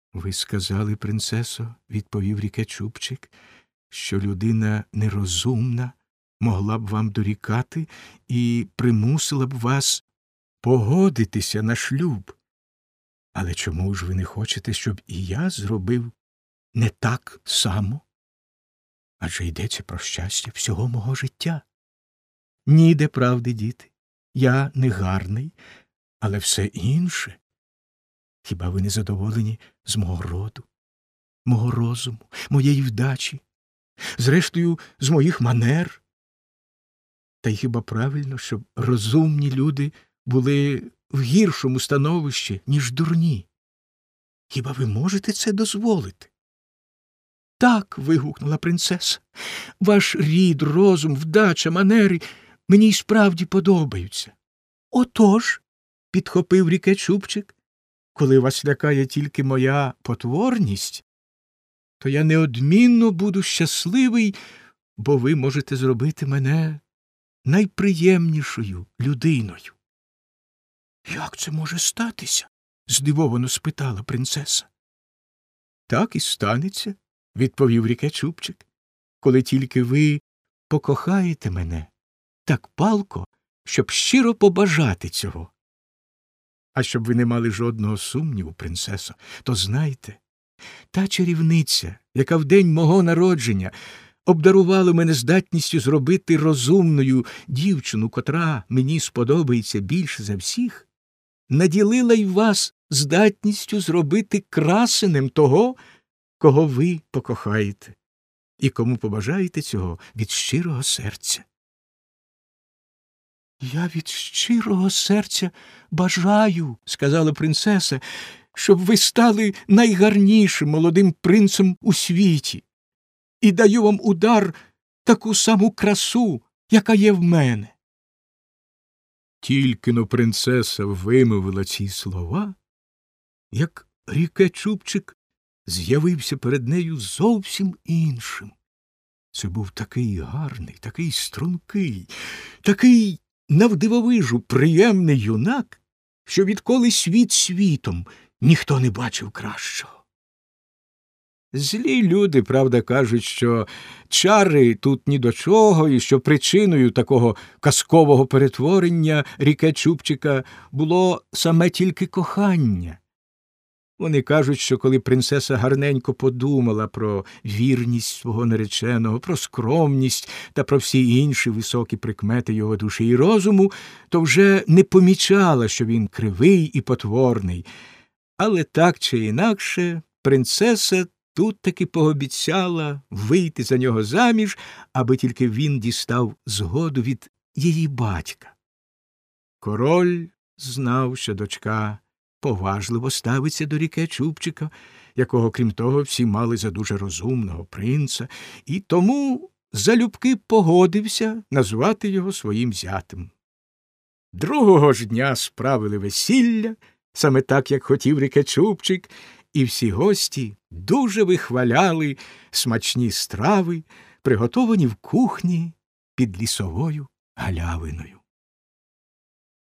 Ви сказали, принцесо, відповів Ріке Чубчик, що людина нерозумна могла б вам дорікати і примусила б вас погодитися на шлюб. Але чому ж ви не хочете, щоб і я зробив не так само? Адже йдеться про щастя всього мого життя. Ніде правди, діти. Я не гарний, але все інше. Хіба ви не задоволені з мого роду, мого розуму, моєї вдачі, зрештою, з моїх манер? Та й хіба правильно, щоб розумні люди були в гіршому становищі, ніж дурні? Хіба ви можете це дозволити? Так, вигукнула принцеса, ваш рід, розум, вдача, манери мені й справді подобаються. Отож, підхопив Ріке Чубчик, коли вас лякає тільки моя потворність, то я неодмінно буду щасливий, бо ви можете зробити мене найприємнішою людиною. Як це може статися? Здивовано спитала принцеса. Так і станеться, відповів Ріке Чубчик, коли тільки ви покохаєте мене так палко, щоб щиро побажати цього. А щоб ви не мали жодного сумніву, принцесо, то знайте, та чарівниця, яка в день мого народження обдарувала мене здатністю зробити розумною дівчину, котра мені сподобається більше за всіх, наділила й вас здатністю зробити красенем того, кого ви покохаєте, і кому побажаєте цього від щирого серця. Я від щирого серця бажаю, сказала принцеса, щоб ви стали найгарнішим молодим принцем у світі, і даю вам у дар таку саму красу, яка є в мене. Тільки-но принцеса вимовила ці слова, як Ріке Чубчик з'явився перед нею зовсім іншим. Це був такий гарний, такий стрункий, такий навдивовижу приємний юнак, що відколи світ світом ніхто не бачив кращого. Злі люди, правда, кажуть, що чари тут ні до чого, і що причиною такого казкового перетворення Ріке Чубчика було саме тільки кохання. Вони кажуть, що коли принцеса гарненько подумала про вірність свого нареченого, про скромність та про всі інші високі прикмети його душі і розуму, то вже не помічала, що він кривий і потворний. Але так чи інакше, принцеса тут таки пообіцяла вийти за нього заміж, аби тільки він дістав згоду від її батька. Король знав, що дочка поважливо ставиться до Ріке Чубчика, якого, крім того, всі мали за дуже розумного принца, і тому залюбки погодився назвати його своїм зятем. Другого ж дня справили весілля, саме так, як хотів Ріке Чубчик, і всі гості дуже вихваляли смачні страви, приготовані в кухні під лісовою галявиною.